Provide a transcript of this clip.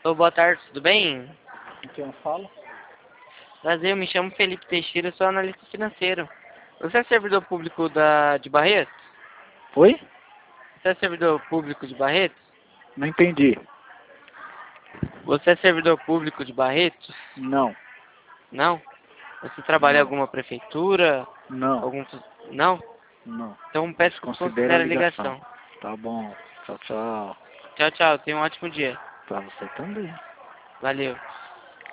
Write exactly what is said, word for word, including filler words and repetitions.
Ô, boa tarde, tudo bem? Com quem eu falo? Prazer, eu me chamo Felipe Teixeira, sou analista financeiro. Você é servidor público da, de Barretos? Oi? Você é servidor público de Barretos? Não entendi. Você é servidor público de Barretos? Não. Não? Você trabalha em Não. alguma prefeitura? Não. Algum... Não? Não. Então peço que Desconsidera a desconsidere a ligação. ligação. Tá bom. Tchau, tchau. Tchau, tchau, tenha um ótimo dia. Pra você também. Valeu.